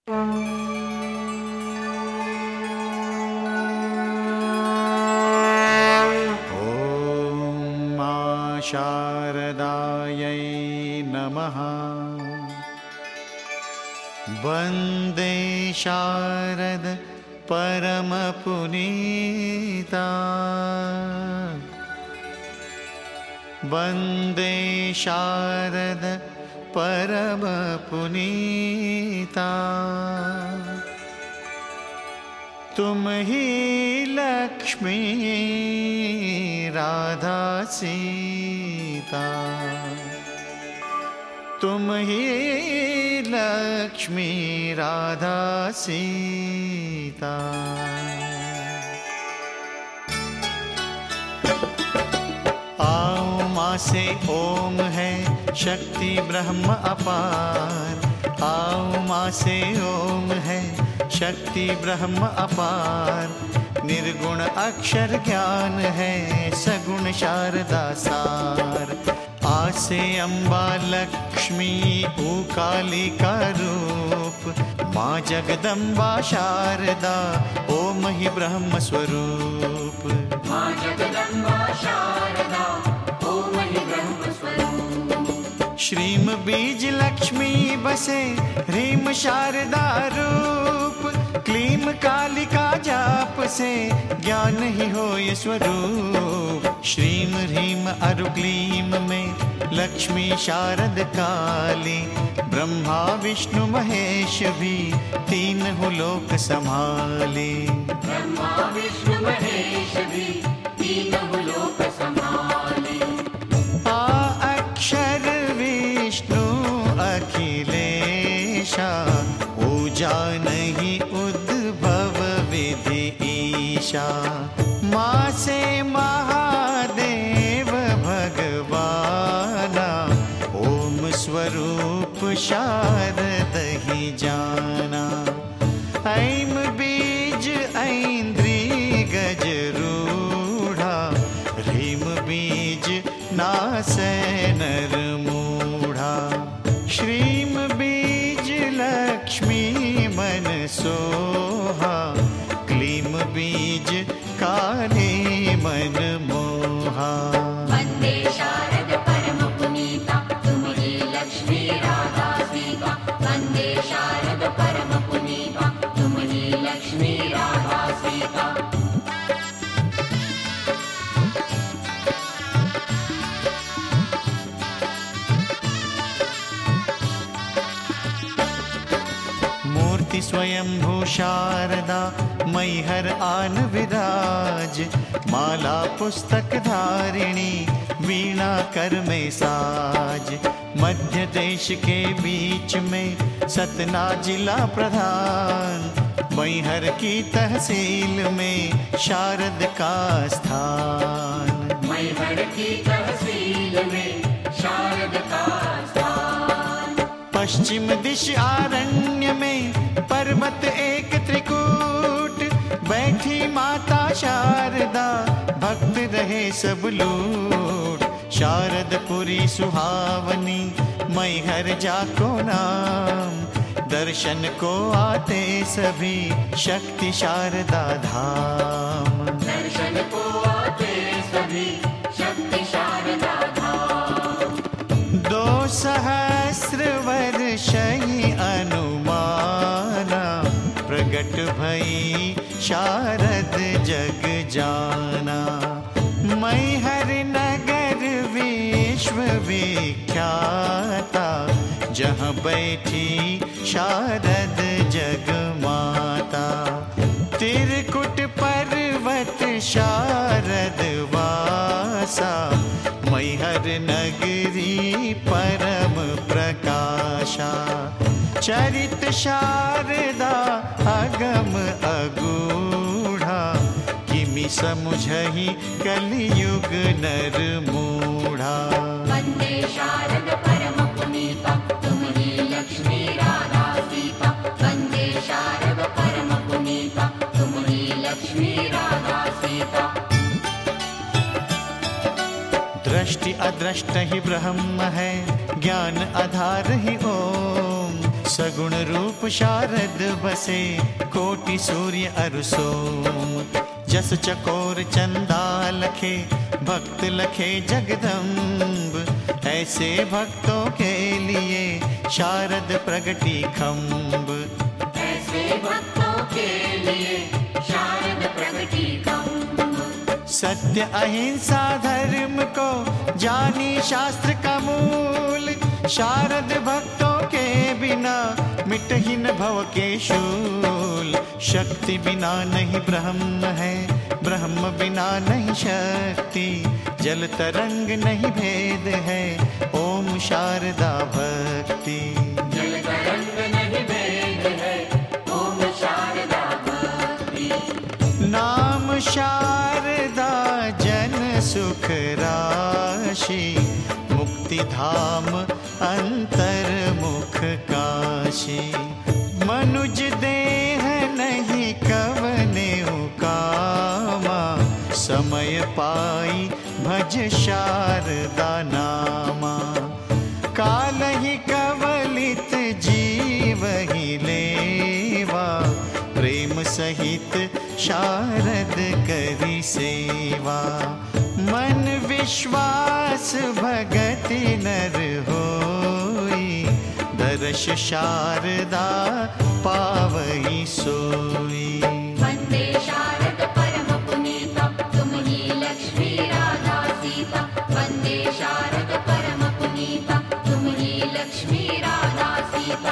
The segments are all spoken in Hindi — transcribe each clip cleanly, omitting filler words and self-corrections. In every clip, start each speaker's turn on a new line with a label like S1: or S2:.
S1: शारदायै नमः। वन्दे शारद परमपुनीता, वन्दे शारद परमपुनीता। तुम ही लक्ष्मी राधा सीता, तुम ही लक्ष्मी राधा सीता। आओ माँ से ओम है शक्ति ब्रह्म अपार, आओ माँ से ओम है शक्ति ब्रह्म अपार। निर्गुण अक्षर ज्ञान है सगुण शारदा सार। आसे अम्बा लक्ष्मी कालिका रूप, माँ जगदम्बा शारदा ओम ही ब्रह्म स्वरूप।
S2: माँ जगदम्बा शारदा ओम ही ब्रह्म स्वरूप।
S1: श्रीम बीज लक्ष्मी बसे ह्रीम शारदा रूप, क्लीम कालिका जाप से ज्ञान ही हो ये स्वरूप। श्रीम ह्रीम अरु क्लीम में लक्ष्मी शारद काली, ब्रह्मा विष्णु महेश भी तीन हो लोक संभाले।
S2: ब्रह्मा विष्णु महेश भी तीन हो लोक संभाले।
S1: आ अक्षर विष्णु अखिलेशा, पूजा नहीं उद्भव विधि ईशा। माँ से महादेव भगवाना, ओम स्वरूप शारद ही जाना। ऐम बीज ऐन्द्री गजरूढ़ा, ह्रीम बीज नासै नर मूढ़ा। श्रीम बीज लक्ष्मी मन सोहा, क्लीम बीज काली मन मोहा।
S2: वन्दे शारद परम पुनीता, तुम ही लक्ष्मी राधा सीता। वन्दे शारद परम पुनीता, तुम ही लक्ष्मी राधा सीता।
S1: मूर्ति स्वयंभू शारदा मैहर आन विराज, माला पुस्तक धारिणी वीणा कर में साज। मध्य देश के बीच में सतना जिला प्रधान, मैहर की तहसील में शारद का स्थान।
S2: मैहर की तहसील में शारद का स्थान।
S1: पश्चिम दिश आरण्य में पर्वत एक त्रिकूट, बैठी माता शारदा भक्त रहे सब लूट। शारदपुरी सुहावनी मैहर जाको नाम, दर्शन को आते सभी शक्ति शारदा धाम।
S2: दर्शन को आते सभी शक्ति शारदा धाम।
S1: 2 सहस्र वर्ष ही अनुमाना, प्रगट भई शारद जग जाना। मैहर नगर विश्व विख्याता, जहाँ बैठी शारद जग माता। त्रिकुट पर्वत शारद वासा, मैहर नगरी परम प्रकाशा। चरित शारदा अगम अगूढ़ा, किमि समुझहि कलियुग नर मूढ़ा।
S2: वन्दे शारद परम पुनीता, तुम ही लक्ष्मी राधा सीता। वन्दे शारद परम पुनीता, तुम ही लक्ष्मी राधा सीता।
S1: दृष्टि अदृष्ट ही ब्रह्म है, ज्ञान आधार ही ओम। सगुण रूप शारद बसे, कोटि सूर्य अरु सोम। जस चकोर चंदा लखे, भक्त लखे जगदम्ब। ऐसे भक्तों के लिए शारद प्रगटी खम्ब।
S2: ऐसे भक्तों के लिए शारद प्रगटी खम्ब।
S1: सत्य अहिंसा धर्म को जानी शास्त्र का मूल। शारद भक्तों के बिना मिटहि न भव के शूल। शक्ति बिना नहीं ब्रह्म है, ब्रह्म बिना नहीं शक्ति। जल तरंग नहीं भेद है, ओम शारदा भक्ति।
S2: जल तरंग नहीं भेद है, ओम शारदा भक्ति।
S1: नाम शारदा जन सुख राशि, मुक्ति धाम अंतर्मुख काशी। मनुज देह नहीं कवने कामा, समय पाई भज शारदा नामा। काल ही कवलित जीव ही लेवा, प्रेम सहित शारद करी सेवा। मन विश्वास भगति नर होई, दर्श शारदा पावई सोई।
S2: वंदे शारद परम पुनीता, तुम ही लक्ष्मी राधा सीता। वंदे शारद परम पुनीता, तुम ही लक्ष्मी राधा सीता।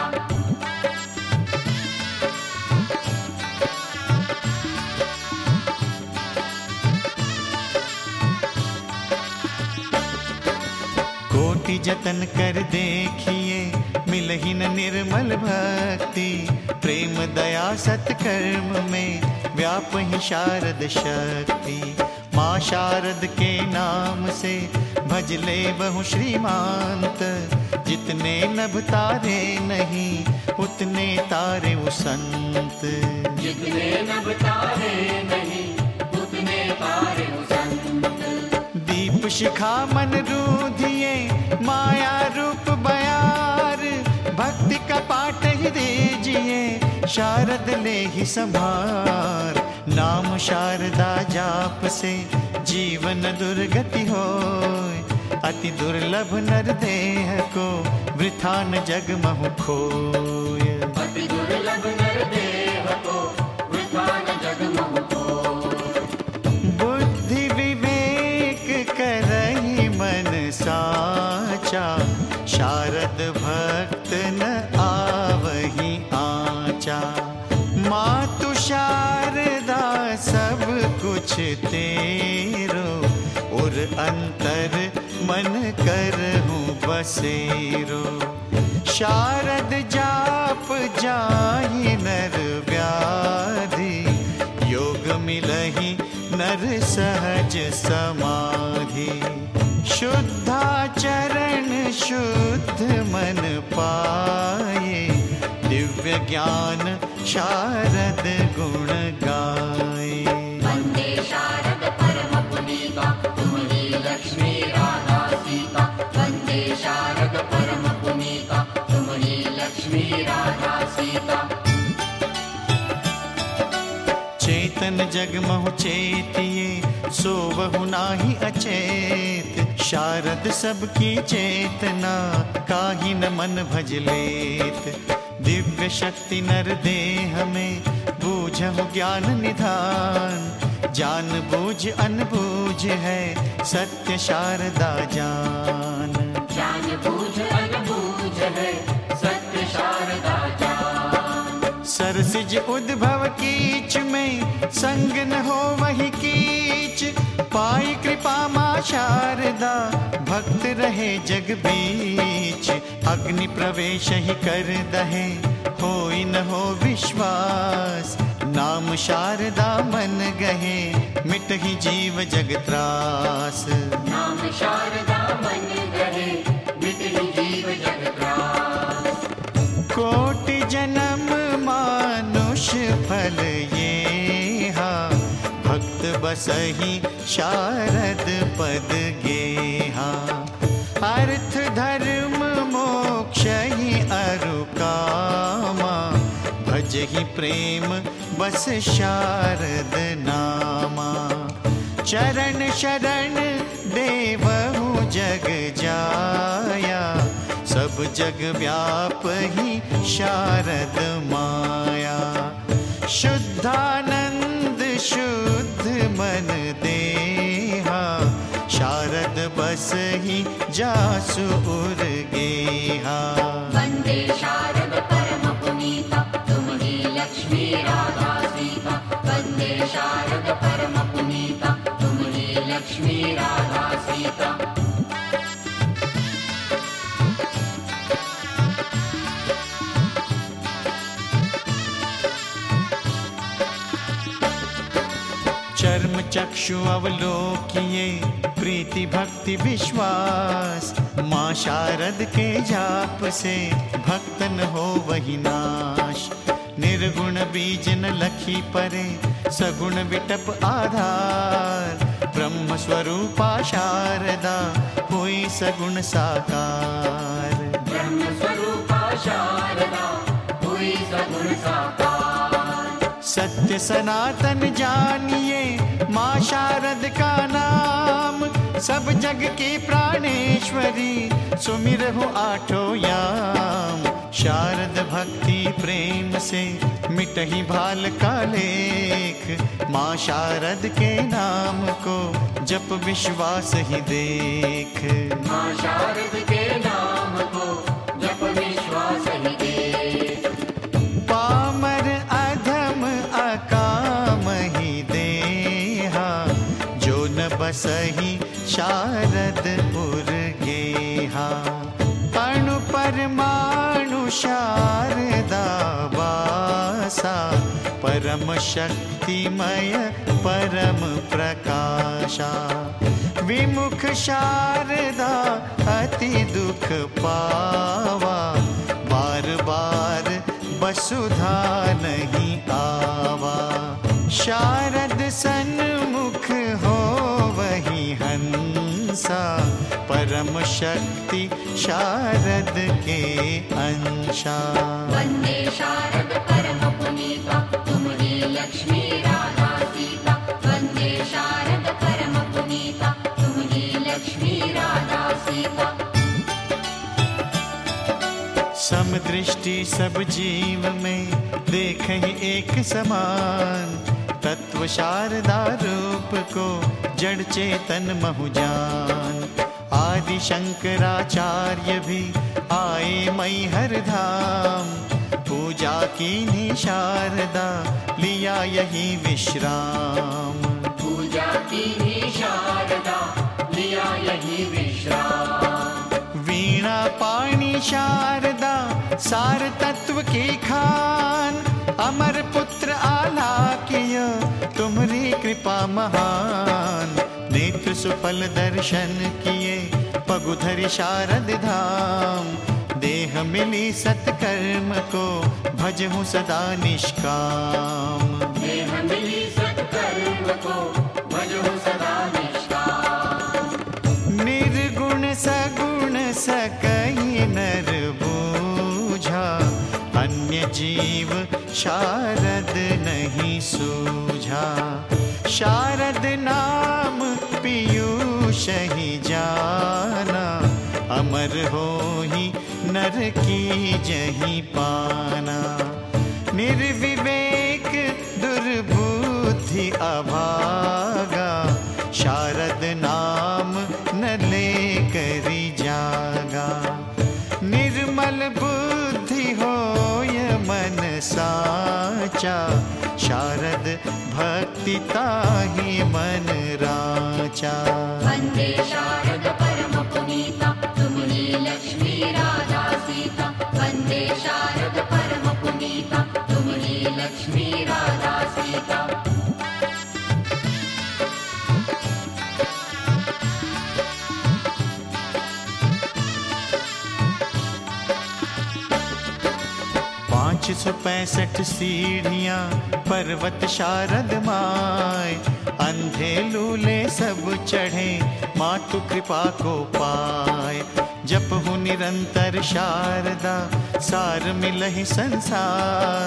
S1: कोटि जतन कर देखिए, मिलहि न निर्मल भक्ति। प्रेम दया सत्कर्म में व्यापहि शारद शक्ति। माँ शारद के नाम से भजले बहु श्रीमांत। जितने नभ तारे नहीं, उतने तारे वो संत।
S2: जितने नभ तारे नहीं, उतने तारे वो संत।
S1: दीप शिखा मन रूधिए, माया रूप बयार। भक्ति का पाठ ही दीजिए, शारद ले ही संभार। नाम शारदा जाप से जीवन दुर्गति होय। अति दुर्लभ नर देह को वृथा न जग महु खोय।
S2: अति दुर्लभ नर देह को वृथा न जग महु खोय।
S1: बुद्धि विवेक करहि मन साचा, शारद भक्त न आवहि आचा। मातु शारदा सब कुछ तेरो, उर अंतर मन करहूँ बसेरो। शारद जाप जाहि नर व्याधि, योग मिलहि नर सहज समाधि। शुद्धाचरण शुद्ध मन पाए, दिव्य ज्ञान शारद गुण गाए।
S2: वंदे शारद परम पुनीता, तुम ही लक्ष्मी राधा सीता। वंदे शारद परम पुनीता, तुम ही लक्ष्मी राधा सीता।
S1: चेतन जग महु चेतिए, सोवहु नाही अचेत। शारद सबकी चेतना, काहि न मन भज लेत। दिव्य शक्ति नर देह में, बूझहु ज्ञान निधान। जान बूझ अनबूझ है, सत्य शारदा जान।
S2: जान बूझ अनबूझ है, सत्य शारदा जान।
S1: सरसिज उद्भव कीच में, संग न हो वही कीच। पाई कृपा माँ शारदा, भक्त रहे जग बीच। अग्नि प्रवेश ही कर दहे, होई न हो विश्वास। नाम शारदा मन गहे, मिट ही जीव जग त्रास।
S2: नाम शारदा मन गहे, मिट ही जीव जग त्रास।
S1: कोटि जन्म मानुष फल ये हा, भक्त बसहि शारद पद गेहा। अर्थ धर्म मोक्ष ही अरु का, भजहि प्रेम बस शारद नामा। चरण शरण देवहु जग जाया, सब जग व्यापहि शारद माया। शुद्धानंद शुद्ध मन देहा, शारद बसहि जासु उर गेहा।
S2: वंदे शारद परम पुनीता, तुम ही लक्ष्मी राधा सीता। वंदे शारद परम पुनीता, तुम ही लक्ष्मी राधा सीता।
S1: चर्म चक्षु अवलोकिये प्रीति भक्ति विश्वास, माँ शारद के जाप से भक्तन हो वही नाश। निर्गुण बीज न लखी परे, सगुण विटप आधार। ब्रह्म स्वरूपा शारदा हुई सगुण साकार।
S2: ब्रह्म स्वरूपा शारदा हुई सगुण साकार।
S1: सत्य सनातन जानिए माँ शारद का नाम, सब जग की प्राणेश्वरी सुमिरहु आठों याम। शारद भक्ति प्रेम से मिटहि भाल का लेख, माँ शारद के नाम को जप विश्वास ही देख।
S2: माँ शारद के नाम को जप विश्वास ही देख।
S1: पामर अधम अकाम ही देहा, जो न बसहि शारद उर गेहा। अणु परमाणु शारदा वासा, परम शक्तिमय परम प्रकाशा। विमुख शारदा अति दुख पावा, बार बार वसुधा नहीं आवा। शारद सन्मुख हो वही हंसा, परम शक्ति शारद के अंशा।
S2: वंदे शारद परम पुनीता, तुम ही लक्ष्मी राधा सीता। वंदे शारद परम पुनीता, तुम ही लक्ष्मी राधा सीता।
S1: समदृष्टि सब जीव में देखहि एक समान, तत्व शारदा रूप को जड़ चेतन महु जान। आदि शंकराचार्य भी आए मैहर धाम, पूजा कीन्ही शारदा लिया यही विश्राम।
S2: पूजा कीन्ही शारदा लिया यही विश्राम।
S1: वीणा पाणी शारदा सार तत्व की खान, अमर पुत्र आलाकिय तुम्हारी कृपा महान। नेत्र सुफल दर्शन किए पगुधरि शारद धाम, देह मिली सत्कर्म को भजहु सदा निष्काम।
S2: देह मिली सत्कर्म को भजहु सदा निष्काम।
S1: निर्गुण सगुण सकहि नर बूझा, अन्य जीव शारद नहीं सूझा। शारद नाम पीयूष ही जाना, अमर हो ही नर की जही पाना। निर्विवेक दुर्बुद्धि अभागा, शारद नाम न ले करी जागा। निर्मल बुद्धि होय मन साचा, शारद भक्ति ताहि मन राचा।
S2: वंदे शारद परम पुनीता, तुम ही लक्ष्मी राधा सीता। वंदे शारद परम पुनीता, तुम ही लक्ष्मी राधा सीता।
S1: पाँच 565 सीढ़ियाँ पर्वत शारद माय, अंधे लूले सब चढ़े मातु कृपा को पाए। जप हूँ निरंतर शारदा सार मिलहि संसार,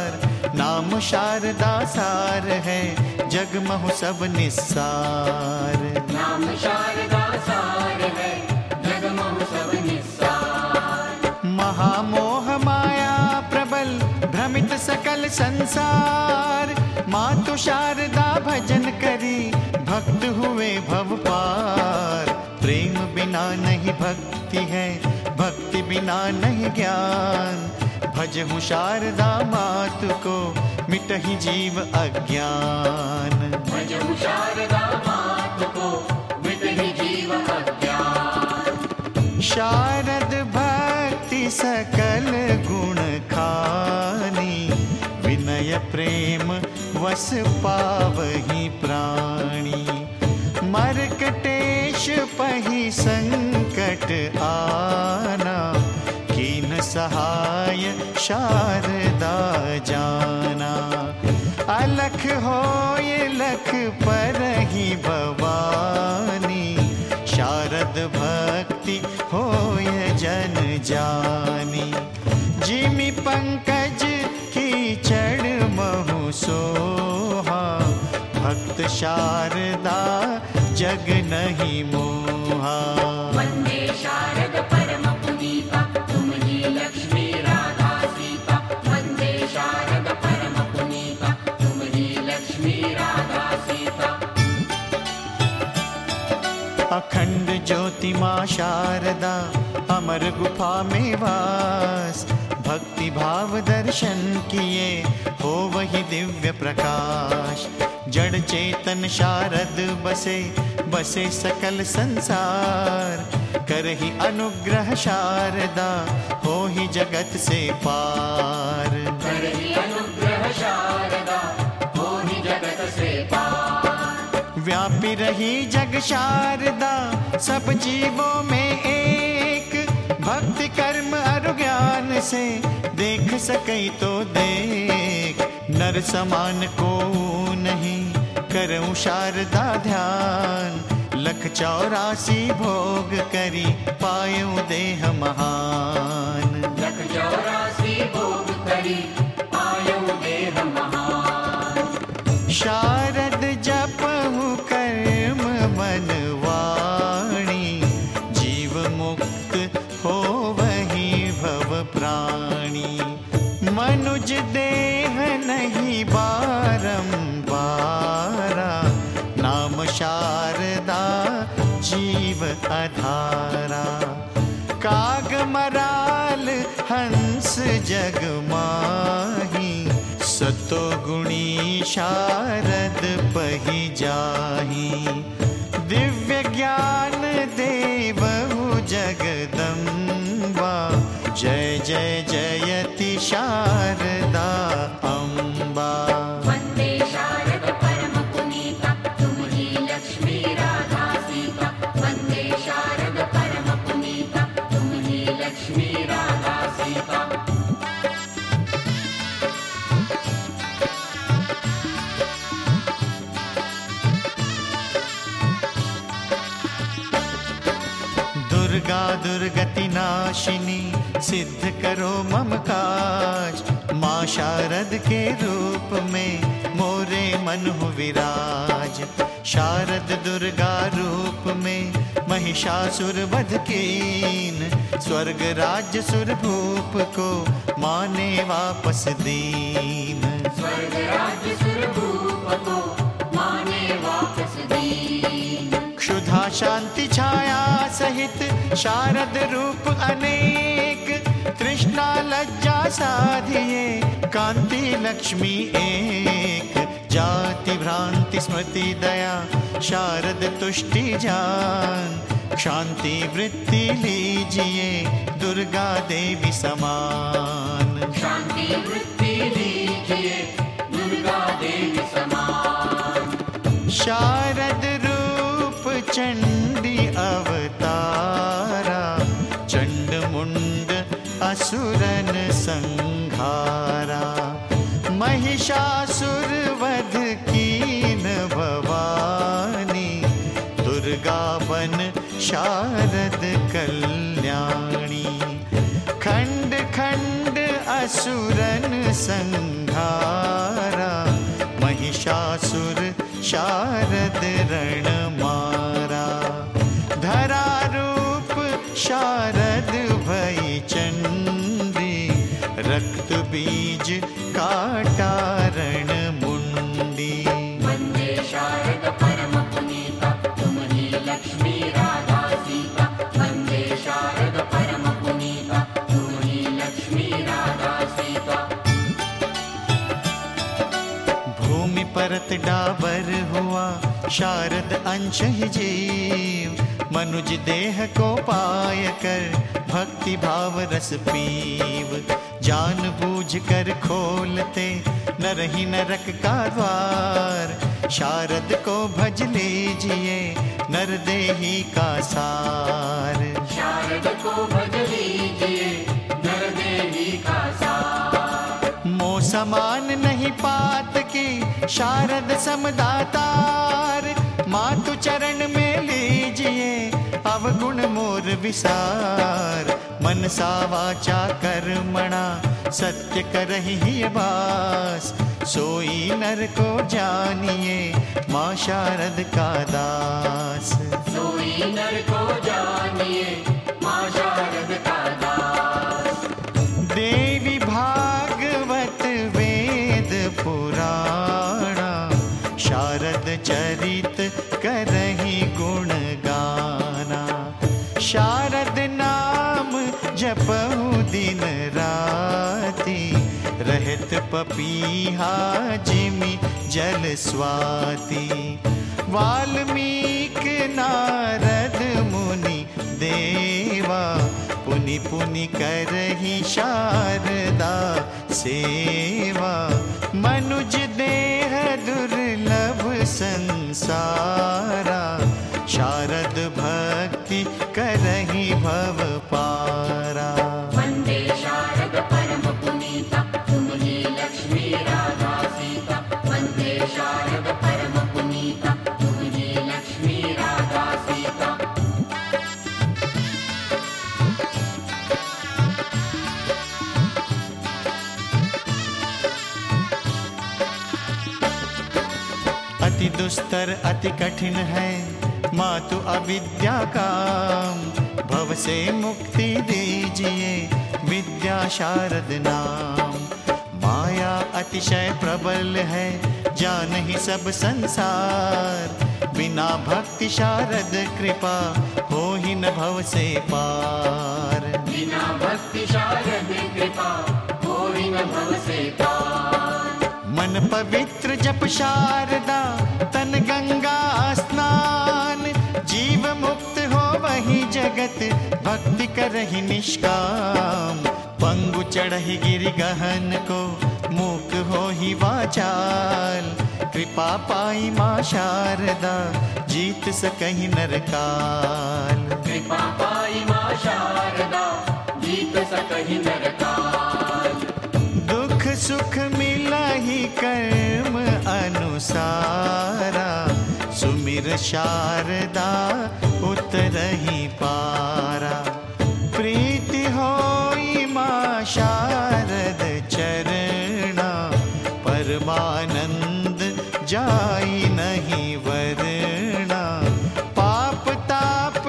S1: नाम शारदा सार है, जग महु सब निस्सार।
S2: नाम शारदा सार है, जग महु सब निस्सार।
S1: महामोह माया प्रबल, भ्रमित सकल संसार। मातु शारदा भजन करी, भक्त हुए भव पार। प्रेम बिना नहीं भक्ति है, भक्ति बिना नहीं ज्ञान। भजहु शारदा मातु को, मिटहि जीव अज्ञान।
S2: भजहु शारदा मातु को, मिटहि जीव अज्ञान।
S1: शारद भक्ति सकल गुण खानी, विनय प्रेम वस पावहि प्राणी। मर्कटेश पहि संकट आना, कीन सहाय शारदा जाना। अलख होय लख परहि भवानी, शारद भक्ति होय जन जानी। जिमि पंकज कीचड़ महु सोहा, भक्त शारदा जग नहीं मोहा।
S2: वंदे शारद परम पुनीता, तुम ही लक्ष्मी राधा सीता। वंदे शारद परम पुनीता, तुम ही लक्ष्मी राधा सीता।
S1: अखंड ज्योति माँ शारदा, अमर गुफा में वास। भक्ति भाव दर्शन किए, हो वही दिव्य प्रकाश। जड़ चेतन शारद बसे, बसे सकल संसार। करहि अनुग्रह शारदा, हो ही जगत से पार।
S2: करहि अनुग्रह शारदा, हो ही जगत से पार।
S1: व्यापी रही जग शारदा, सब जीवों में एक। भक्ति कर्म अरु ज्ञान से, देख सके तो देख। नर समान को नहीं, करऊं शारदा ध्यान। लख 84 भोग करी, पायूं देह महान।
S2: लख 84 भोग करी, पायूं देह महान।
S1: शारद जपहु कर्म मन वाणी, जीव मुक्त हो वही भव प्राणी। मनुज देह नहीं बारंबारा, नाम शारदा जीव अधारा। काग मराल हंस जग माही, सतो गुणी शारद पहि जाही। दिव्य ज्ञान देवहु जगदम्बा, जय जय जयति शारदा अम्बा।
S2: वंदे शारद परम पुनीता, तुम ही लक्ष्मी राधा सीता। वंदे शारद परम पुनीता, तुम ही लक्ष्मी राधा सीता।
S1: दुर्गा दुर्गति नाशिनी, सिद्ध करो मम काज। माँ शारद के रूप में, मोरे मन हो विराज। शारद दुर्गा रूप में, महिषासुर वध कीन। स्वर्ग राज्य सुर भूप को, माने वापस दीन।
S2: स्वर्ग राज्य सुर भूप को, माने वापस दीन।
S1: क्षुधा शांति छाया सहित, शारद रूप अनेक। तृष्णा लज्जा साधिए, कांति लक्ष्मी एक। जाति भ्रांति स्मृति दया, शारद तुष्टि जान। शांति वृत्ति लीजिए, दुर्गा देवी समान।
S2: शांति वृत्ति लीजिए, दुर्गा देवी समान।
S1: शारद रूप चंडी अवतारा, चंड मुंड असुरन संहारा। महिषासुर वध कीन भवानी, दुर्गा बन शारद कल्याणी। खंड खंड असुरन संहारा, असुर शारद रण मारा। धरा रूप शारद भई चंडी, रक्त बीज काटा रण मुंडी।
S2: वंदे शारद परम पुनीता, तुम्ही लक्ष्मी राधा सीता। वंदे शारद परम पुनीता, तुम्ही लक्ष्मी राधा सीता।
S1: भूमि परत डाबर हुआ शारद अंश ही जीव, मनुज देह को पाय कर भक्ति भाव रस पीव। जान बूझ कर खोलते नरहि नरक का द्वार, शारद को भज लीजिए नर देही का सार।
S2: शारद को भज लीजिए नर देही का सार।
S1: मोह समान नहीं पात की शारद समदातार, मातु चरण में लीजिए अवगुण मोर विसार। मनसा वाचा कर्मणा सत्य करहि बास, सोई नर को जानिए माँ शारद का दास।
S2: सोई नर को जानिए माँ शारद का दास।
S1: देवी भागवत वेद पुराणा, शारद चरित करहि गुण गाना। शारद नाम जपहु दिन राति, रहत पपीहा जिमि जल स्वाति। वाल्मीक नारद मुनि देवा, पुनि पुनि करहि शारदा सेवा। मनुज देह दुर्लभ संसारा, शारद भक्ति करहि भव पारा।
S2: वंदे शारद परम पुनीता, तुम्ही लक्ष्मी राधा सीता। वंदे शारद परम पुनीता, तुम्ही लक्ष्मी राधा सीता।
S1: अति दुस्तर अति कठिन है मातु अविद्या काम, भव से मुक्ति दीजिए विद्या शारद नाम। माया अतिशय प्रबल है जानहि सब संसार, बिना भक्ति शारद कृपा होहि न भव से पार।
S2: बिना भक्ति शारद कृपा होहि न भव से पार।
S1: मन पवित्र जप शारदा तन गंगा स्नान, जीव मुक्त हो वही जगत भक्ति करहि निष्काम। पंगु चढ़हि गिरि गहन को मूक होहि वाचाल, कृपा पाई माँ शारदा जीत सकहि नर काल।
S2: कृपा पाई माँ शारदा जीत सकहि नर काल।
S1: दुख सुख मिलहि कर्म अनुसारा, सुमिर शारदा उतरहि पारा। प्रीति होई माँ शारद चरणा, परमानंद जाई नहीं वरना। पाप ताप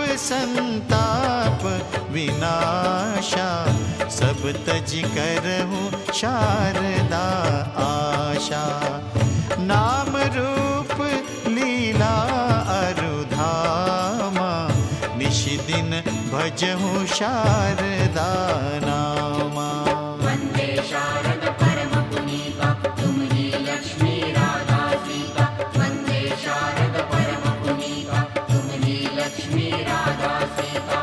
S1: संताप विनाशा, सब तज करहु शारदा आशा। नाम रूप लीला अरुधामा, निश दिन भजहु शारदा नामा।
S2: वंदे शारद परम पुनीता, तुम्ही लक्ष्मी राधा सीता। वंदे शारद परम पुनीता, तुम्ही लक्ष्मी राधा सीता।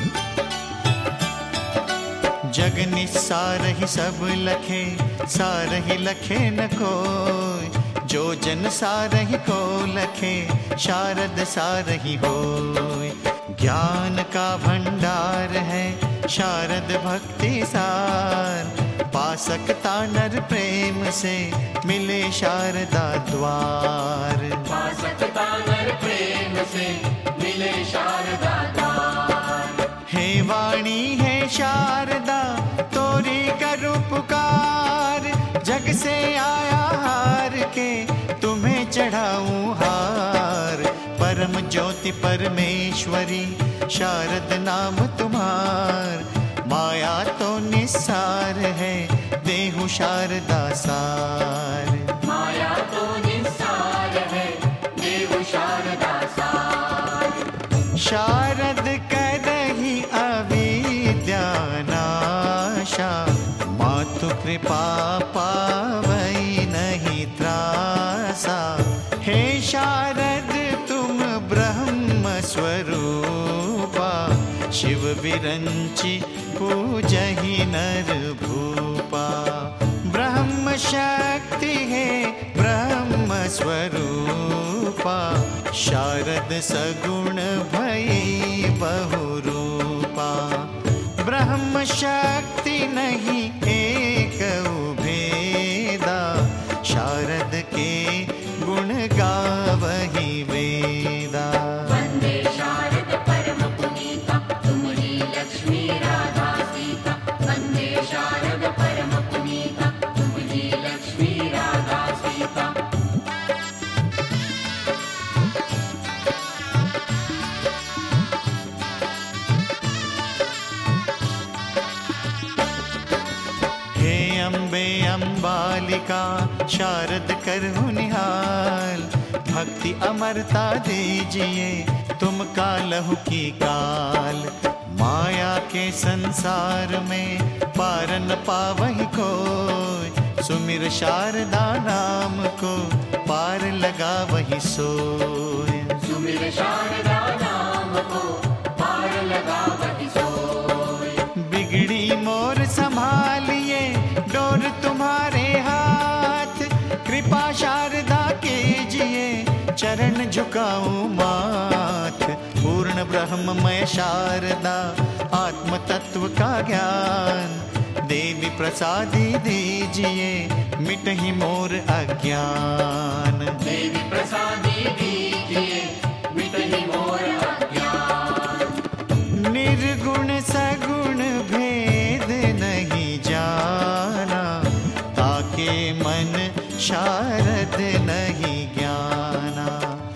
S1: जग निस्सारहि सब लखे, सारहि लखे न कोय। जो जन सारहि को लखे, शारद सारहि होय। ज्ञान का भंडार है शारद भक्ति सार, पा सकता नर प्रेम से मिले शारदा द्वार।
S2: पा सकता नर प्रेम से मिले शारदा द्वार।
S1: हे वाणी है शारदा तोरी करूं पुकार, जग से आया हार के तुम्हें चढ़ाऊं हार। परम ज्योति परमेश्वरी शारद नाम तुम्हार। माया तो निस्सार है देहु शारदा सार।
S2: माया तो निस्सार है देहु शारदा सार।
S1: शारद करहि अविद्या नाशा। मातु कृपा पावई नहीं त्रासा। हे शारद तुम ब्रह्म स्वरूपा। शिव विरंचि पूजहि नर भूपा। ब्रह्म शक्ति है ब्रह्म स्वरूपा। शारद सगुण भई बहुरूपा। ब्रह्म शक्ति नहीं एक भेदा। शारद के गुण गावहि वेदा।
S2: वंदे शारद परम पुनीता तुम्हारी लक्ष्मी राधा सीता। वंदे शारद परम पुनीता तुम्हारी लक्ष्मी राधा सीता।
S1: हे अम्बे अम्बालिका शारद करहु निहाल। भक्ति अमरता दीजिए तुम कालहु की काल। माया के संसार में पार न पावहि कोई। सुमिर शारदा नाम को पार लगा वही सोय।
S2: सुमिर शारदा नाम को पार लगा वही सोय।
S1: बिगड़ी मोर संभालिए डोर तुम्हारे हाथ। कृपा शारदा कीजिए चरण झुकाऊं माथ। पूर्ण ब्रह्ममय शारदा आत्म तत्व का ज्ञान। देवी प्रसादी दीजिए मिटहि मोर अज्ञान।
S2: देवी प्रसादी दीजिए मिटहि मोर अज्ञान।
S1: निर्गुण सगुण भेद नहीं जाना। ताके मन शारद नहीं ज्ञाना।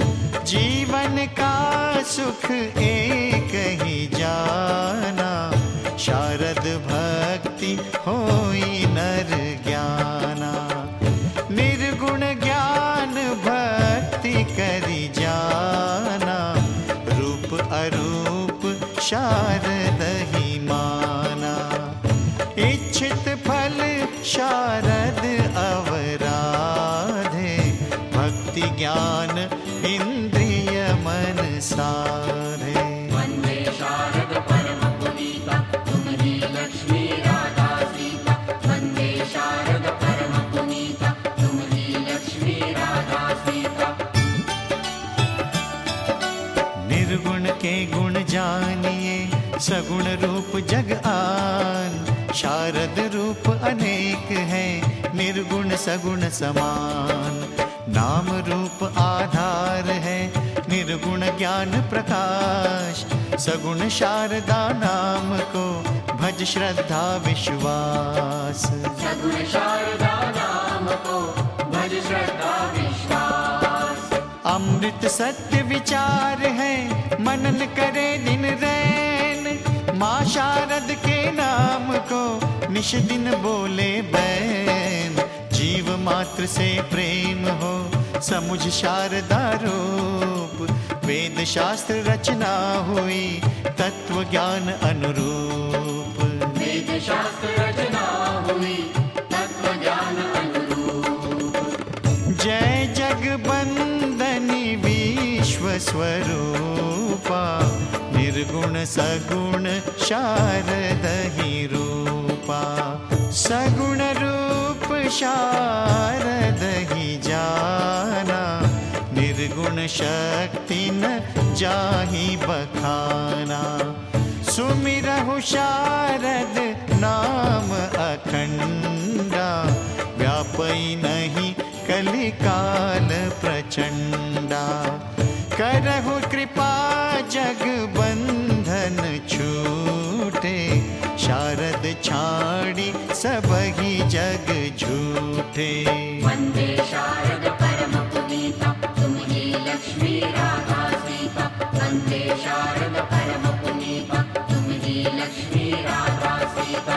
S1: जीवन का सुख एक ही जाना। शारद भक्ति होई नर ज्ञाना। निर्गुण ज्ञान भक्ति करी जाना। रूप अरूप शारद ही माना। इच्छित फल शारद अवराधे। भक्ति ज्ञान इंद्रिय मन साधे।
S2: वंदे शारद परम पुनीता तुम्हारी लक्ष्मी राधा सीता। वंदे शारद परम पुनीता तुम्हारी लक्ष्मी राधा सीता।
S1: निर्गुण के गुण जानिए सगुण रूप जग आन। शारद रूप अनेक है निर्गुण सगुण समान। नाम रूप आधार है निर्गुण ज्ञान प्रकाश। सगुण शारदा नाम को भज श्रद्धा विश्वास।
S2: सगुण शारदा नाम को भज श्रद्धा विश्वास।
S1: अमृत सत्य विचार है मनन करे दिन रैन। माँ शारद के नाम को निश दिन बोले बैन। जीव मात्र से प्रेम हो समुझ शारदा रूप। वेद शास्त्र रचना हुई तत्व ज्ञान अनुरूप।
S2: वेद शास्त्र रचना हुई तत्व ज्ञान अनुरूप।
S1: जय जगबंदनी विश्व स्वरूपा। निर्गुण सगुण शारद ही रूपा। सगुण रूप शारद ही जाना। निर्गुण शक्ति न जाहि बखाना। सुमिरहु शारद नाम अखंडा। व्यापई नहीं कलिकाल प्रचंडा। करहु कृपा जग बंधन छूटे। शारद छाड़ी सबही जग झूठे।
S2: वंदे शारद परम पुनीता लक्ष्मी राधा सीता वन्दे शारद परम पुनीता तुम ही लक्ष्मी राधा सीता।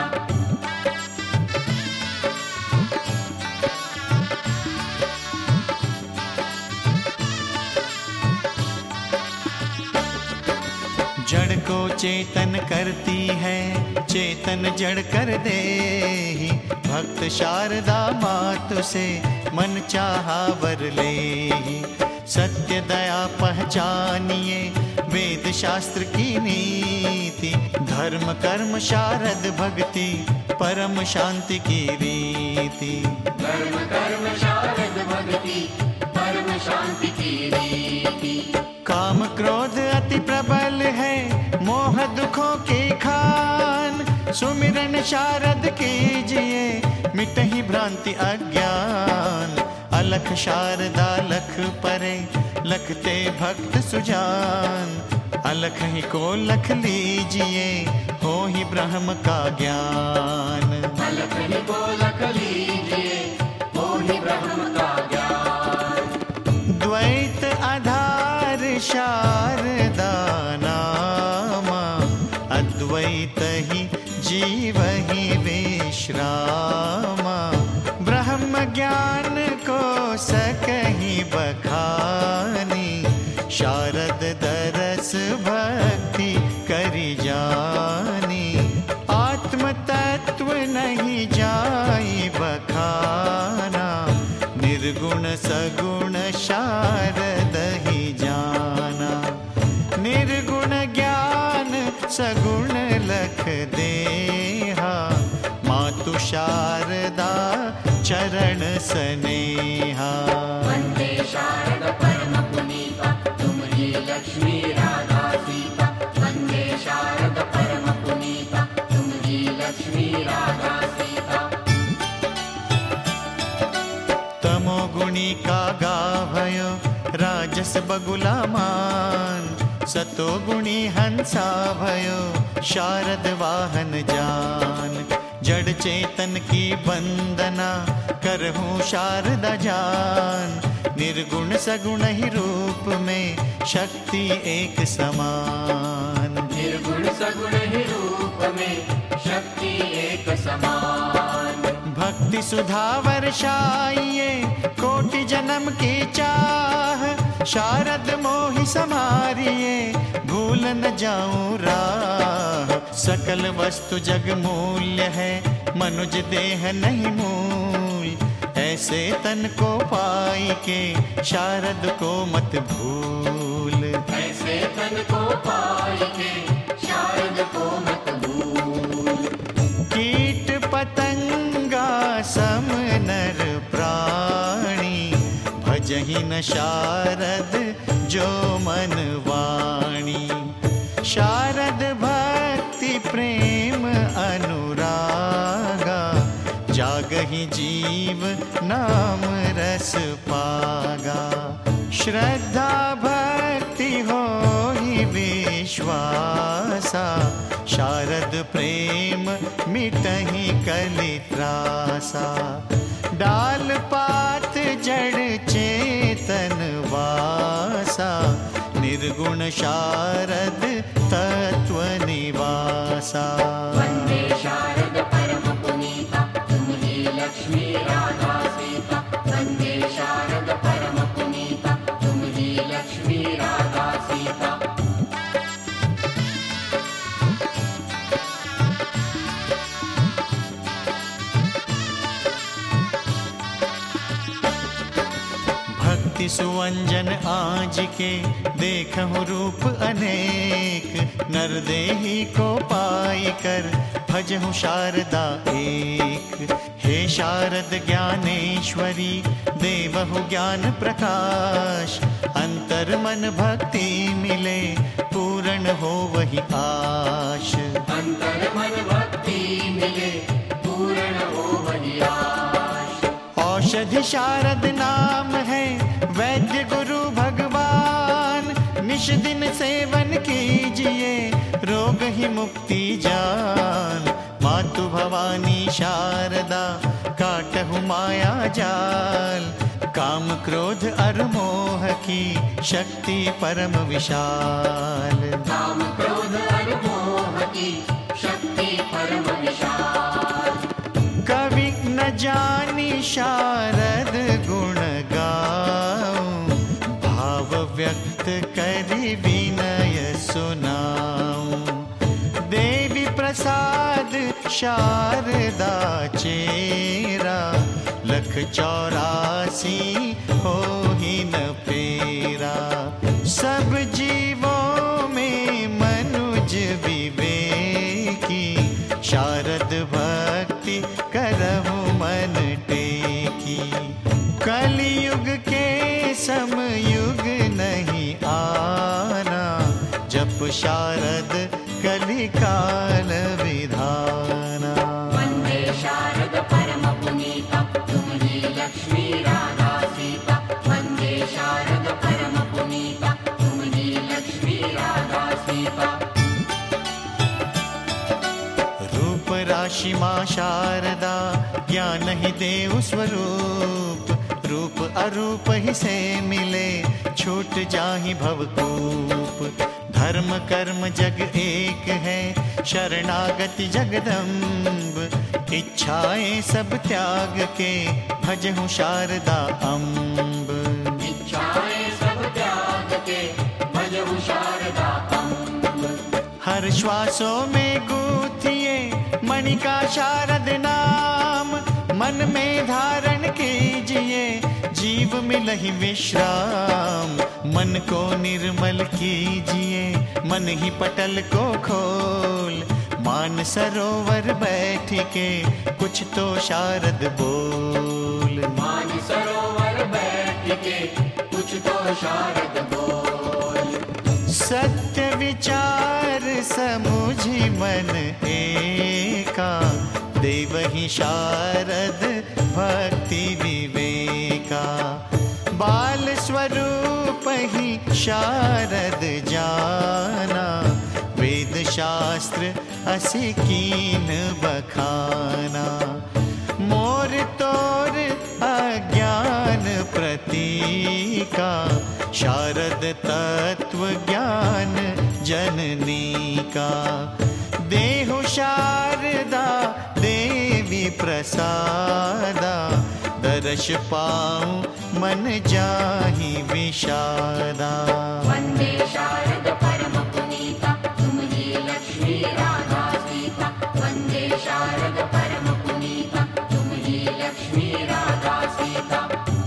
S1: जड़ को चेतन करती है, चेतन जड़ कर दे। भक्त शारदा मातु से मन चाहा वर ले। सत्य दया पहचानिए वेद शास्त्र की नीति। धर्म कर्म शारद भक्ति परम शांति की रीति।
S2: धर्म कर्म शारद भक्ति परम शांति की रीति।
S1: काम क्रोध अति प्रबल है, मोह दुखों के खान। सुमिरन शारद कीजिए, मिटहि भ्रांति अज्ञान। अलख शारदा लख परे, लखते भक्त सुजान। अलख ही को लख लीजिए, हो ही ब्रह्म का ज्ञान।
S2: अलख ही को लख लीजिए, हो ही ब्रह्म का ज्ञान।
S1: द्वैत आधार शारदा नामा, अद्वैत ही जीव ही विश्रामा। ब्रह्म ज्ञान को सकहि बखानी, शारद दरस भक्ति करि जानी। आत्म तत्व नहीं जाई बखाना, निर्गुण सगुण शारद ही जाना। निर्गुण ज्ञान सगुण लख देहा, मातु शारदा चरण स्नेहा।
S2: वन्दे शारद परम पुनीता तुम ही लक्ष्मी राधा सीता वन्दे शारद परम पुनीता तुम ही लक्ष्मी राधा सीता।
S1: तमोगुणी का गाभयो राजस बगुला मान। सतोगुणी हंसा भयो शारद वाहन जान। जड़ चेतन की वंदना करहूँ शारदा जान। निर्गुण सगुण ही रूप में शक्ति एक समान।
S2: निर्गुण सगुण ही रूप में शक्ति एक समान।
S1: भक्ति सुधा वर्षाइए कोटि जन्म की चाह। शारद मोहि समारिए भूल न जाऊं राह। सकल वस्तु जग मूल्य है मनुज देह नहीं मूल। ऐसे तन को पाई के शारद को मत भूल।
S2: ऐसे तन को पाई के शारद को मत भूल।
S1: कीट पतंगा सम नर प्राणी भजहि न शारद जो मन वाणी। शारद भक्ति प्रेम अनुरागा जागहि जीव नाम रस पागा। श्रद्धा भक्ति होहि विश्वासा शारद प्रेम मिटहि कलि त्रासा। डाल पात जड़ चेतन वासा निर्गुण शारद तत्व निवासा।
S2: वन्दे शारद परम पुनीता तुम ही लक्ष्मी राधा सीता वन्दे शारद परम पुनीता तुम ही लक्ष्मी राधा सीता।
S1: भक्ति सुवंजन आज के देखहु रूप अनेक। नर देही को पाई कर भजहु शारदा एक। हे शारद ज्ञानेश्वरी देवहु ज्ञान प्रकाश। अंतर मन भक्ति मिले पूर्ण हो वही आश।
S2: अंतर मन भक्ति मिले पूर्ण हो वही आश।
S1: औषधि शारद नाम है वैद्य गुरु भगवान। निश दिन सेवन कीजिए रोग ही मुक्ति जान। मातु भवानी शारदा काटहु माया जाल। काम क्रोध और मोह की शक्ति परम विशाल।
S2: काम क्रोध और मोह की शक्ति परम विशाल।
S1: कवि न जानी शारद गुण गाऊं, भाव व्यक्त करी विनय सुनाऊं। देवी प्रसाद शारदा चेरा, लख 84 हो ही न फेरा। सब जीवों में मनुज विवेकी, शारद भक्ति करहु मन टेकी। कलयुग के समयुग नहीं आना, जप शारद कलिकाल विधाना।
S2: वंदे शारद परम पुनीता, तुम ही लक्ष्मी राधा सीता। वंदे शारद परम पुनीता, तुम ही लक्ष्मी राधा सीता।
S1: रूप राशि माँ शारदा, ज्ञान ही देव स्वरूप। रूप अरूप ही से मिले, छूट जाहि भवकूप। धर्म कर्म जग एक है, शरणागति जगदम्ब। इच्छाएं सब त्याग के, भजहूँ शारदा अम्ब।
S2: इच्छाएं सब त्याग के, भजहूँ शारदा अम्ब।
S1: हर श्वासों में गूंथिए मणि का शारद नाम। मन में धारण कीजिए, जीव मिलहि विश्राम। मन को निर्मल कीजिए, मन ही पटल को खोल। मान सरोवर बैठ के, कुछ तो शारद बोल।
S2: मान सरोवर बैठ के, कुछ तो शारद बोल।
S1: सत्य विचार समुझि मन एका, देवहि शारद भक्ति विवेका। बाल स्वरूप ही शारद जाना, वेद शास्त्र असी कीन बखाना। मोर तोर अज्ञान प्रतीका, शारद तत्व ज्ञान जननी का। देहु शारदा देवी प्रसादा, दर्श पाऊं मन जाहि विषादा।
S2: वंदे शारद परम पुनीता, तुम ही लक्ष्मी राधा सीता। वंदे शारद परम पुनीता, तुम ही लक्ष्मी राधा सीता।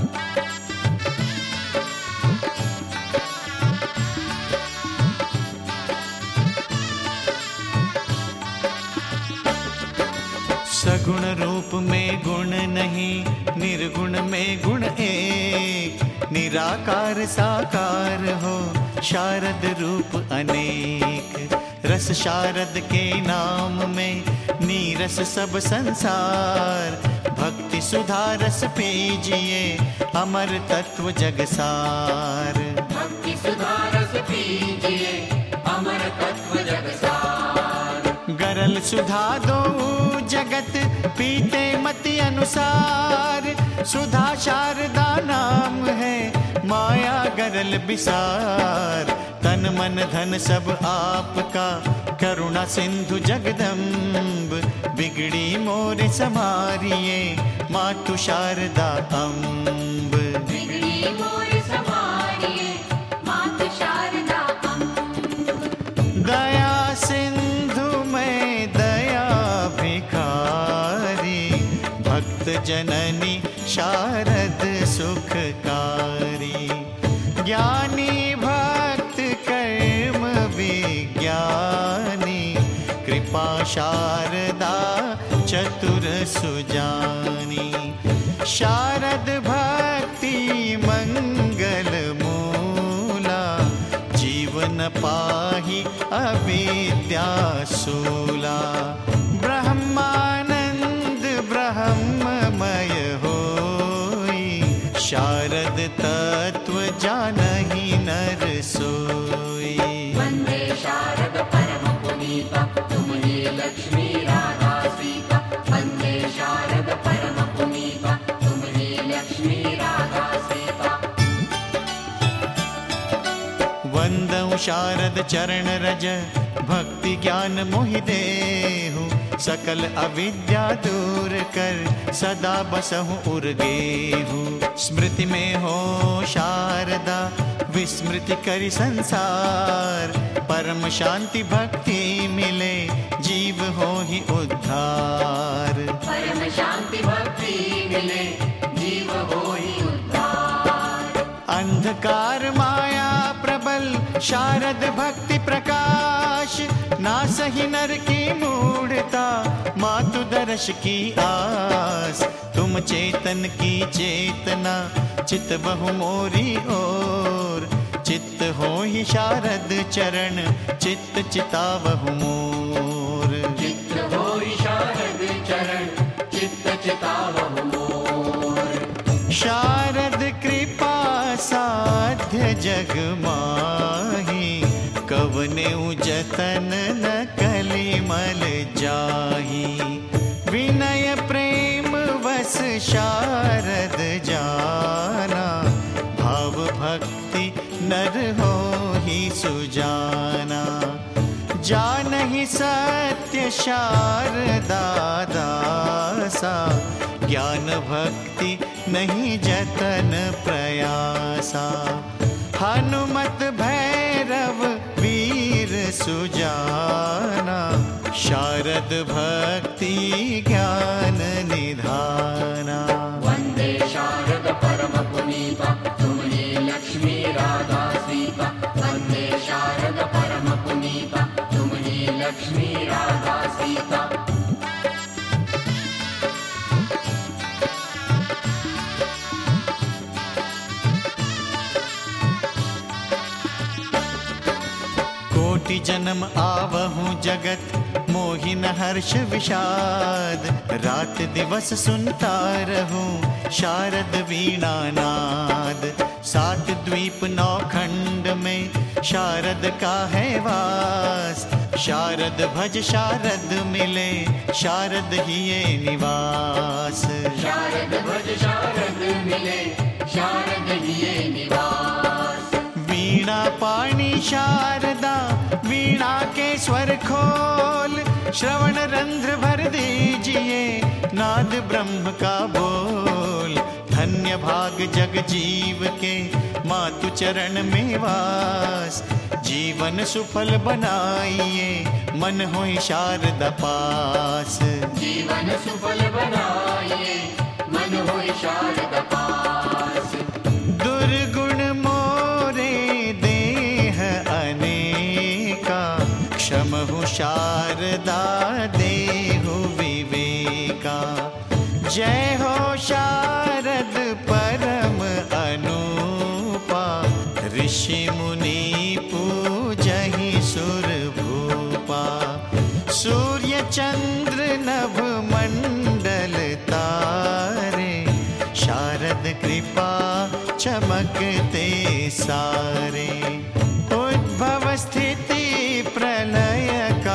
S1: सगुण रूप में गुण नहीं, निर्गुण में गुण एक। निराकार साकार हो, शारद रूप अनेक। रस शारद के नाम में, नीरस सब संसार। भक्ति सुधा रस पीजिए, अमर तत्व जगसार।
S2: भक्ति सुधा रस पीजिए, अमर तत्व जगसार।
S1: गरल सुधा दो जगत, पीते मति अनुसार। सुधा शारदा नाम है, माया गरल बिसार। तन मन धन सब आपका, करुणा सिंधु जगदम्ब। बिगड़ी मोरे समारिए, मातु शारदा अम्ब।
S2: बिगड़ी मोर समारिए, मातु शारदा अम्ब।
S1: दया सिंधु में दया भिखारी, भक्त जननी शारद सुखकारी। ज्ञानी भक्त कर्म विज्ञानी, कृपा शारदा चतुर सुजानी। शारद भक्ति मंगल मूला, जीवन पाहि अविद्या सूला। ब्रह्मानंद ब्रह्ममय होई, शारद तत्व जानहि नर सोई।
S2: वंदे शारद परम पुनीता, तुम ही लक्ष्मी राधा सीता। वंदे शारद परम पुनीता, तुम ही लक्ष्मी राधा
S1: शारद चरण रज भक्ति ज्ञान मोहि देहु सकल अविद्या दूर कर सदा बसहु उर्गेहु स्मृति में हो शारदा विस्मृति करि संसार परम शांति भक्ति मिले जीव हो ही उद्धार
S2: परम शांति भक्ति मिले जीव हो ही उद्धार
S1: अंधकार माया प्रबल शारद भक्ति प्रकाश नासहि नर की मूढ़ता मातु दर्श की आस तुम चेतन की चेतना चित बहु मोरी ओर चित्त हो ही शारद चरण चित्त चितावहु मोर
S2: चित्त हो ही शारद चरण चित्त चितावहु मोर
S1: शारद कृपा साध्य जग माही कवने जतन न कलिमल जाही विनय प्रेम वस शारद जाना भाव भक्ति नर हो ही सुजाना जानहि सत्य शारदा दासा ज्ञान भक्ति नहीं जतन प्रयासा हनुमत भैरव वीर सुजाना शारद भक्ति ज्ञान निधाना
S2: वंदे शारद परम पुनीता तुम्ही लक्ष्मी राधा सीता वंदे शारद परम पुनीता तुम्ही लक्ष्मी राधा सीता
S1: कोटि जन्म आवहूँ जगत मोहिन हर्ष विषाद रात दिवस सुनता रहूं शारद वीणा नाद सात द्वीप नौ खंड में शारद का है वास शारद भज शारद मिले शारद ही ये निवास
S2: शारद भज शारद मिले शारद ही ये निवास
S1: वीणा पाणी शारदा वीणा के स्वर खोल श्रवण रंध्र भर दीजिए नाद ब्रह्म का बोल धन्य भाग जग जीव के मातु चरण में वास जीवन सुफल बनाइए मन होई शारदा पास
S2: जीवन सुफल बनाइए मन होई शारदा पास
S1: दुर्गुण मोरे देह अनेका क्षमहु शारदा देहु विवेका जय हो शारद परम अनुपा ऋषि मुनि पूजहि सुर भूपा सूर्य चंद्र नभ मंडल तारे शारद कृपा चमकते सारे उद्भव स्थिति प्रलय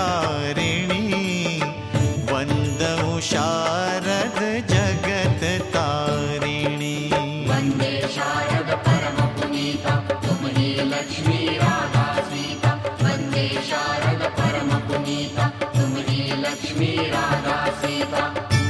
S1: कारिणी वंदऊ शारद जगत तारिणी
S2: वंदे शारद परम पुनीता तुम्ही लक्ष्मी राधा सीता वंदे शारद परम पुनीता तुम्ही लक्ष्मी राधा सीता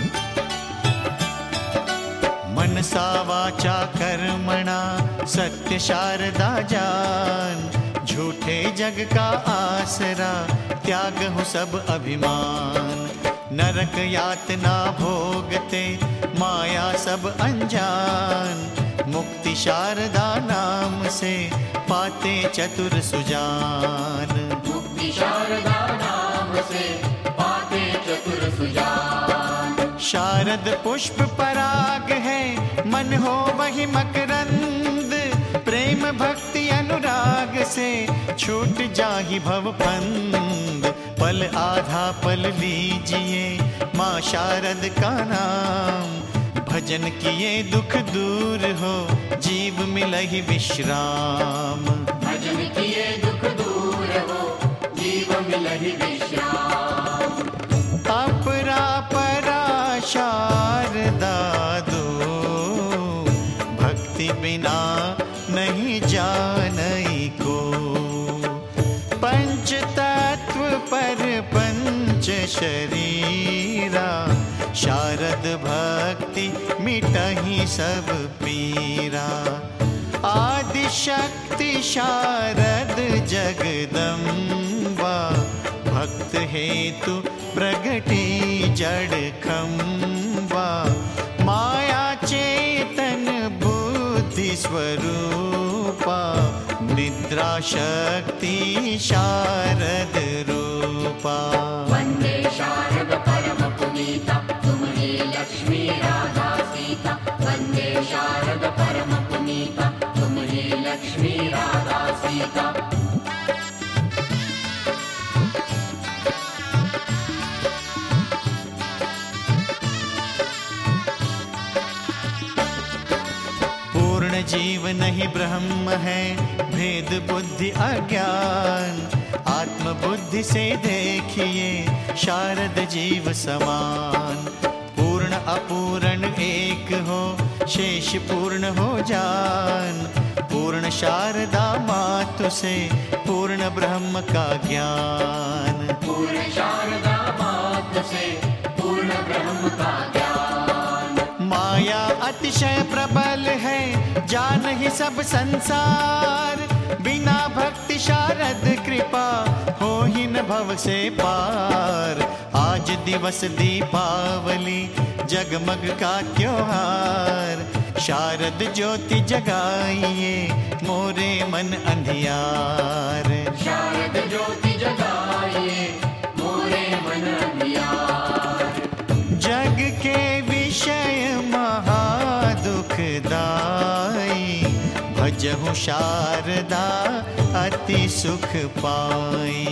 S1: मनसा वाचा कर्मणा सत्य शारदा जान झूठे जग का आसरा त्याग हो सब अभिमान नरक यातना भोगते माया सब अनजान मुक्ति शारदा नाम से पाते चतुर सुजान
S2: मुक्ति शारदा नाम से पाते चतुर सुजान
S1: शारद पुष्प पराग है मन हो वही मकरंद प्रेम भक्ति अनुराग से छूट जाहि भव फंद पल आधा पल लीजिए माँ शारद का नाम भजन किए दुख दूर हो जीव मिलहि विश्राम
S2: भजन किए दुख दूर हो जीव मिलहि विश्राम
S1: अपरा परा शारदा दो भक्ति बिना नहीं जानई को शरीरा, शारद भक्ति मिटहि सब पीरा। आदि शक्ति शारद जगदम्बा, भक्त हेतु प्रगटी जड़ खम्बा। माया चेतन बुद्धि स्वरूपा, निद्रा शक्ति शारद रूपा।
S2: वन्दे शारद परम पुनीता, तुम्हि लक्ष्मी राधा सीता। वन्दे शारद परम पुनीता, तुम्हि लक्ष्मी राधा सीता।
S1: पूर्ण जीव नहीं ब्रह्म है, भेद बुद्धि अज्ञान। आत्म बुद्धि से देखिए शारद जीव समान। पूर्ण अपूर्ण एक हो, शेष पूर्ण हो जान। पूर्ण शारदा मातु से पूर्ण ब्रह्म का ज्ञान।
S2: पूर्ण शारदा मातु से पूर्ण ब्रह्म का ज्ञान।
S1: माया अतिशय प्रबल है, जान ही सब संसार। बिना भक्ति शारद कृपा, हो ही न भव से पार। आज दिवस दीपावली, जगमग का त्योहार। शारद ज्योति जगाइए, मोरे मन अंधियार।
S2: शारद ज्योति जगाइए, मोरे मन अंधियार।
S1: जग के विषय महादुखदाई, भजहु शारदा अति सुख पाई।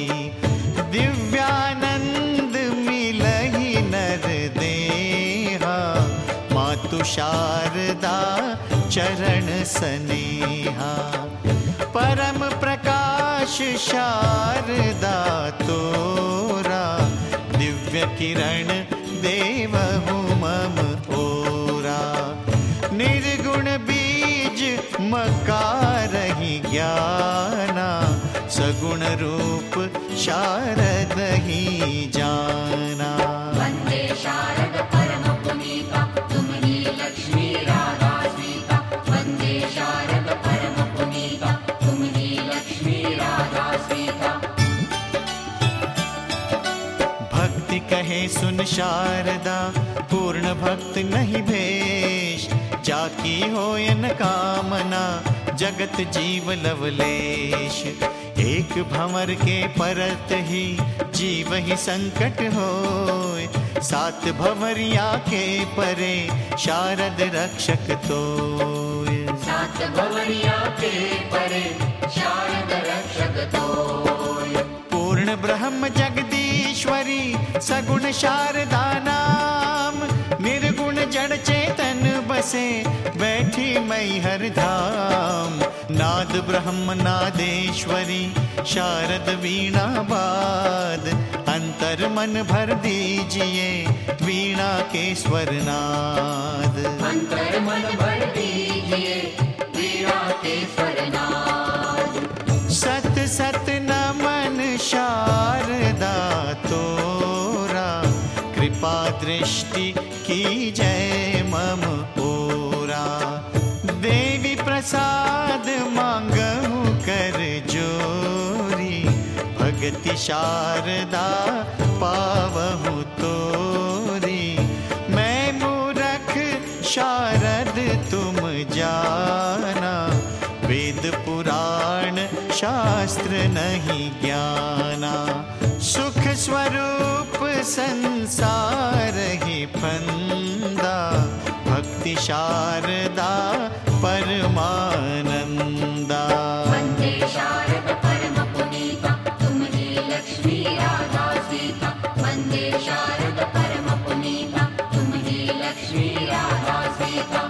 S1: दिव्यानंद मिलहि नर देहा, मातु शारदा चरण सनेहा। परम प्रकाश शारदा तोरा, दिव्य किरण देवहु मम ओरा। निर्गुण बीज मकारहि ज्ञाना, सगुण रूप शारद ही जाना।
S2: वन्दे शारद परम पुनीता, तुम्हि लक्ष्मी राधा सीता। वन्दे शारद परम पुनीता, तुम्हि लक्ष्मी राधा सीता।
S1: भक्ति कहे सुन शारदा, पूर्ण भक्त नहीं भेष। जाकी होयन कामना, जगत जीव लवलेश। एक भंवर के परत ही, जीव ही संकट होय। सात भंवरिया के परे, शारद रक्षक तोय।
S2: सात भंवरिया के परे, शारद रक्षक तोय।
S1: पूर्ण ब्रह्म जगदीश्वरी, सगुण शारदा नाम। निर्गुण जड़ चेतन बसे, बैठी मैहर धाम। नाद ब्रह्म नादेश्वरी, शारद वीणा बाद। अंतर मन भर दीजिए, वीणा के स्वरनाद।
S2: अंतर मन भर दीजिए, वीणा के स्वरनाद।
S1: सत सत नमन शारदा तोरा, कृपा दृष्टि की जय मम ओरा। देवी प्रसाद मांगहु कर जोरी, भगति शारदा पावहु तोरी। मैं मूरख शारद तुम जाना, वेद पुराण शास्त्र नहीं ज्ञाना। सुख स्वरूप संसार ही फंदा, भक्ति शारदा परमानंदा।
S2: वन्दे शारद परम पुनीता, तुम्हि लक्ष्मी राधा सीता। वन्दे शारद परम पुनीता, तुम्हि लक्ष्मी राधा सीता।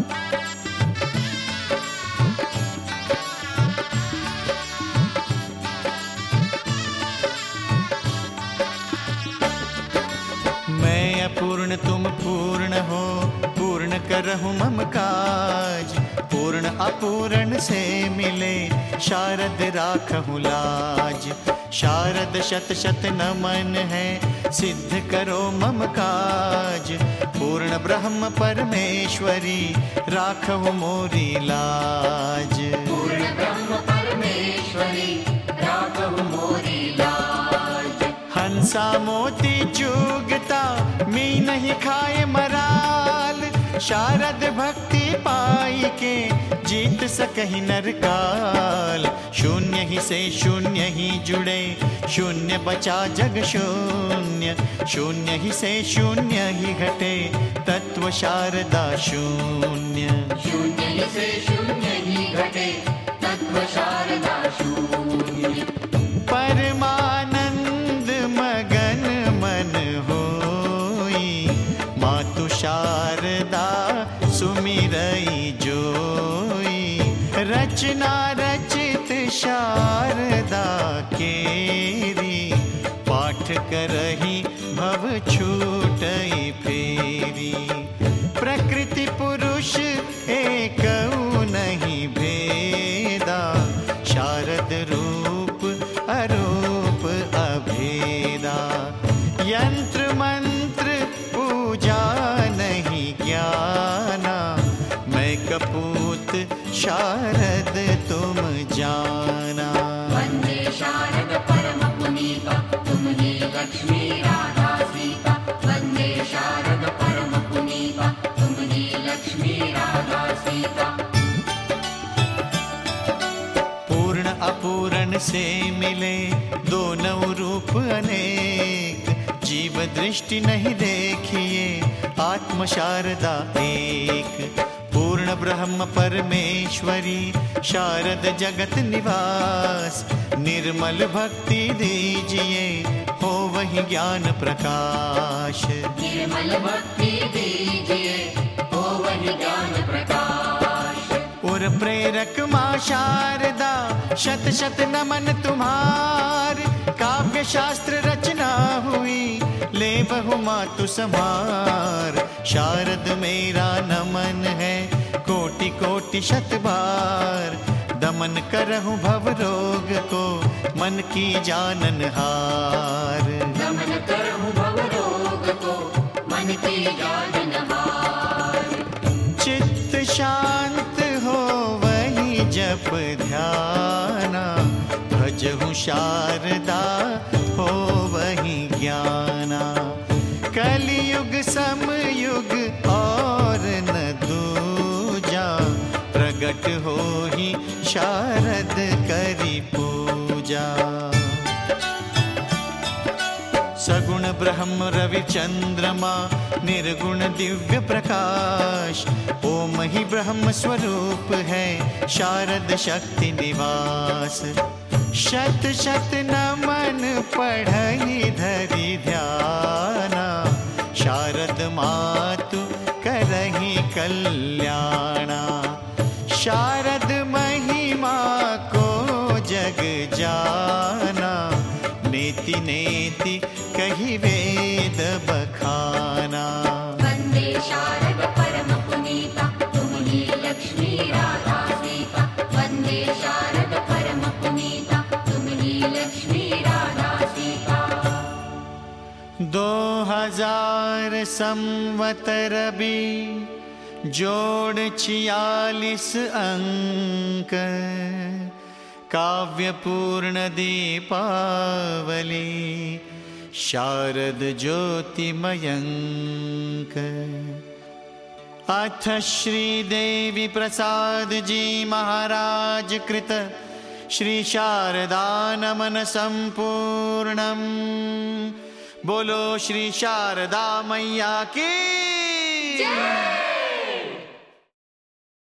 S1: मैं अपूर्ण तुम पूर्ण हो, पूर्ण करहु मम काज। पूर्ण अपूरण से मिले, शारद राखहु लाज। शारद शत शत नमन है, सिद्ध करो मम काज। पूर्ण ब्रह्म परमेश्वरी, राखहु मोरी लाज।
S2: पूर्ण ब्रह्म परमेश्वरी, राखहु मोरी लाज।
S1: हंसा मोती चूगता, मी नहीं खाए मराल। शारद भक्ति पाई के, जीत सकहि नरकाल। शून्य ही से शून्य ही जुड़े, शून्य बचा जग शून्य। शून्य ही से शून्य ही घटे, तत्व शारदा शून्य।
S2: शून्य ही से शून्य ही घटे, तत्व शारदा शून्य।
S1: परमानंद मगन मन होई, मातु शारदा सुमिरई जोई। रचना रचित शारदा केरी, पाठ करही भव छूटई फेरी। प्रकृति पुरुष एकऊ नहीं भेदा, शारद रूप अरूप अभेदा। यंत्र मंत्र पूजा नहीं ज्ञाना, मैं कपूत शारद तुम जाना।
S2: वंदे शारद परम पुनीता, तुम ही लक्ष्मी राधा सीता। वंदे शारद परम पुनीता, तुम ही लक्ष्मी राधा सीता।
S1: पूर्ण अपूर्ण से मिले, दोनों रूप अनेक। जीव दृष्टि नहीं देखिए, आत्म शारदा एक। पूर्ण ब्रह्म परमेश्वरी, शारद जगत निवास। निर्मल भक्ति दीजिए, हो वही ज्ञान प्रकाश।
S2: निर्मल भक्ति दीजिए, हो वही ज्ञान प्रकाश।
S1: और प्रेरक माँ शारदा, शत शत नमन तुम्हार। काव्य शास्त्र रचना हुई, ले बहु मातु समार। शारद मेरा नमन है, कोटि कोटि शत बार। दमन करहु भव रोग को, मन की जाननहार।
S2: दमन करहु भव रोग को, मन की जाननहार।
S1: चित्त शांत हो वही जप ध्याना, भजहु शारदा हो वही ज्ञाना। कलियुग समयुग और न दूजा, प्रगट हो ही शारद करी पूजा। सगुण ब्रह्म रवि चंद्रमा, निर्गुण दिव्य प्रकाश। ओम ही ब्रह्म स्वरूप है, शारद शक्ति निवास। शत शत नमन पढ़ई धरि ध्याना, शारद मातु करही कल्याणा। शारद महिमा को जग जाना, नेति नेति कही वेद बखाना।
S2: वंदे शारद परम पुनीता, तुम ही लक्ष्मी राधा सीता। वंदे शारद परम पुनीता, तुम ही लक्ष्मी राधा सीता।
S1: 2000 संवतर भी, जोड़ 46 अंक। काव्य पूर्ण दीपावली, शारद ज्योतिमयंक। अथ श्री देवी प्रसाद जी महाराज कृत, श्री शारदा नमन संपूर्णम। बोलो श्री शारदा मैया की जय।